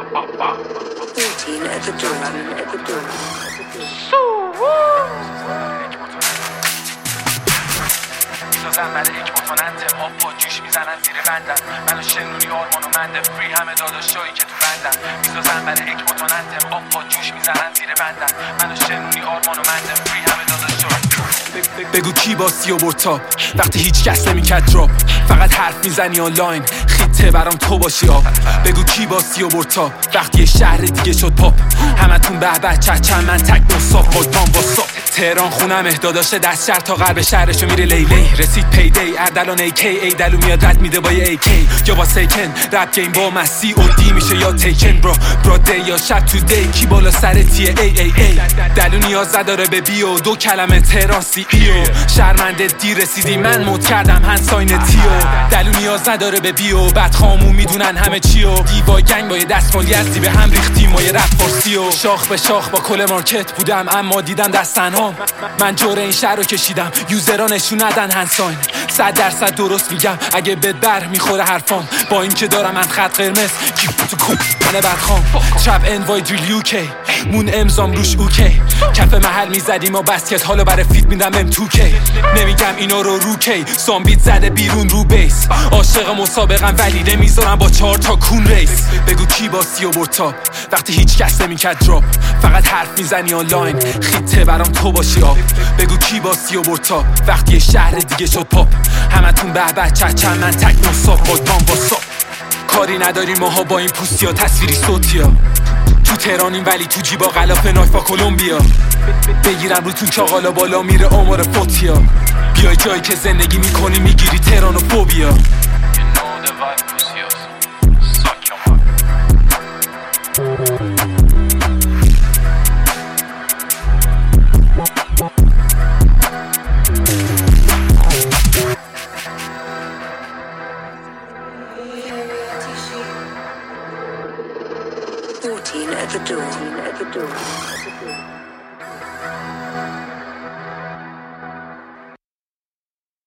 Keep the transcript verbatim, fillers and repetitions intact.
fourteen at the door, at the door. میسازن برای یک متوننت آب با جوش میزنن زیر بندن منو شنونی آرمانو منده فری همه داداشایی که تو بندن میسازن برای یک متوننت آب با جوش میزنن زیر بندن منو شنونی آرمانو منده فری همه داداشایی. بگو کی باسی و برتاب وقتی هیچ کس نمیکرد دراپ فقط حرف میزنی آنلاین خیته برام تو باشی آب. بگو کی باسی و برتاب وقتی یه شهر دیگه شد پاپ همتون به به چچن من تک نصاب بادام واساب. تهران خونم اهداداشه دست شهر تا غرب شهرشو میره لیلی رسید پیدی اردلان ای کی ای دلو میاد رد میده با یه ای کی یا با سیکن رپ گیم با مسی او دی میشه یا تیکن برو برو دی یا شب تو دی کی بالا سر تیه ای ای ای دلو نیاز نداره به بیو دو کلمه تهران سی ایو شرمنده دیر رسیدی من مود کردم هنساین تیو دلو نیاز نداره به بیو بدخامو میدونن همه چیو دیوا گنگ با یه دستمال یزدی به هم ریختیم ما یه رپ فارسیو شاخ به شاخ با کل مارکت بودم اما دیدم دست تنها من جور این شهر رو کشیدم یوزرها نشون ندن هنساین صد درصد درست میگم اگه بد بر میخوره حرفام با این که دارم من خط قرمز کی تو کوم من بدخام چپ انوای دریل یوکی مون امزام روش اوکی کف محل میزدیم و بسکت حالا برای فیت میدم ام تو کی نمیگم اینا رو روکی سامبیت زده بیرون رو بیس عاشق مسابقم ولی نمیذارم با چهار تا کون ریس. بگو کی باسی و برتاب وقتی هیچ کس نمیکرد دراپ فقط حرف میزنی آنلاین خیته برام تو باشی آب. بگو کی باسی و برتاب وقتی یه شهر دیگه شد پاپ همتون به به چچن من تک نصاب بادام واساب. کاری نداریم ماها با این پوستی ها تصویری صوتی ها تو تهرانیم ولی تو جیبا غلاف نایفا کلمبیا بگیرم روتون چاقالا بالا میره آمار فوتیا بیای جایی که زندگی میکنی میگیری تهران و فوبیا. fourteen at the door, at the door.